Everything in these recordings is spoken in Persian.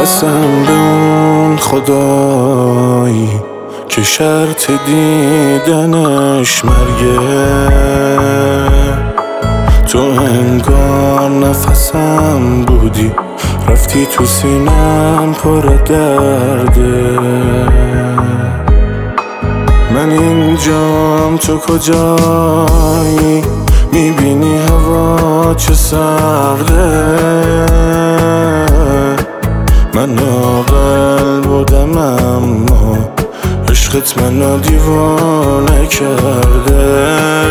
قسم به اون خدایی که شرط دیدنش مرگه، تو انگار نفسم بودی، رفتی تو سینم پر درده. من اینجام تو کجایی؟ میبینی هوا چه سرده. من عاقل بودم اما عشقت منو دیوانه کرده.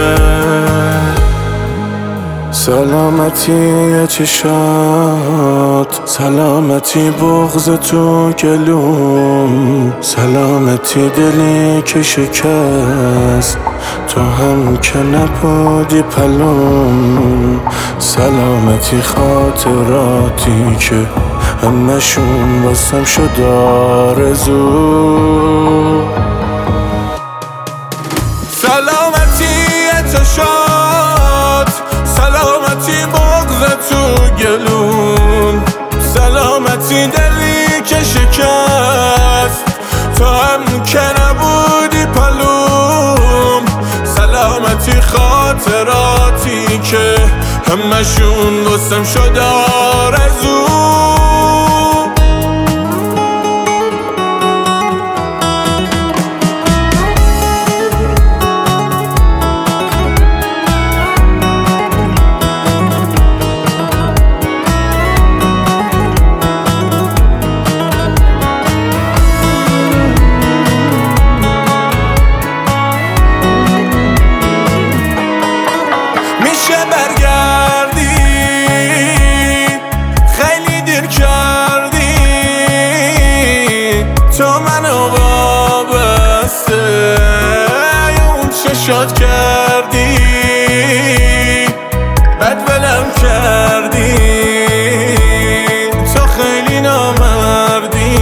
سلامتی چشات، سلامتی بغض تو گلوم، سلامتی دلی که شکست تو هم که نبودی پلوم، سلامتی خاطراتی که همشون واسم شد آرزو. سلامتی چشات، سلامتی بغض تو گلوم، سلامتی دلی که شکست تو هم که نبودی پلوم، سلامتی خاطراتی که همشون واسم شد آرزو. شاد کردی بد ولم کردی، تو خیلی نامردی،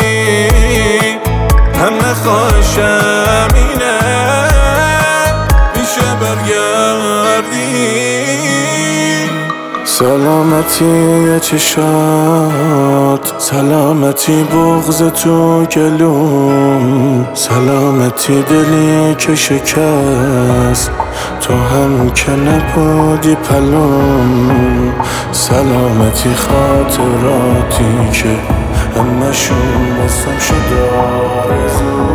همه خواهشم اینه میشه برگردی. سلامتی چشات، سلامتی بغض تو گلوم، سلامتی دلی که شکست تو هم که نبودی پلوم، سلامتی خاطراتی که همشون واسم شد آرزو.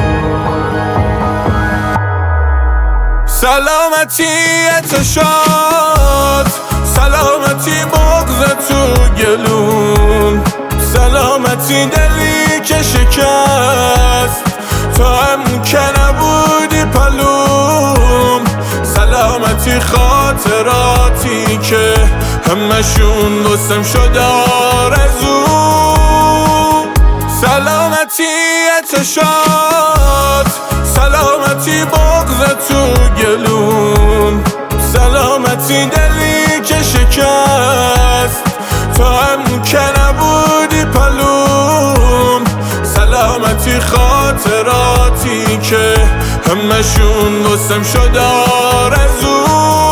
سلامتی چشات، سلامتی بغض تو گلوم، سلامتی دلی که شکست تو هم که نبودی پلوم، سلامتی خاطراتی که همشون واسم شد آرزو. سلامتی چشات، سلامتی بغض تو گلوم، سلامتی دلی که شکست تو هم که نبودی پلوم، سلامتی خاطراتی که همشون واسم شد آرزو.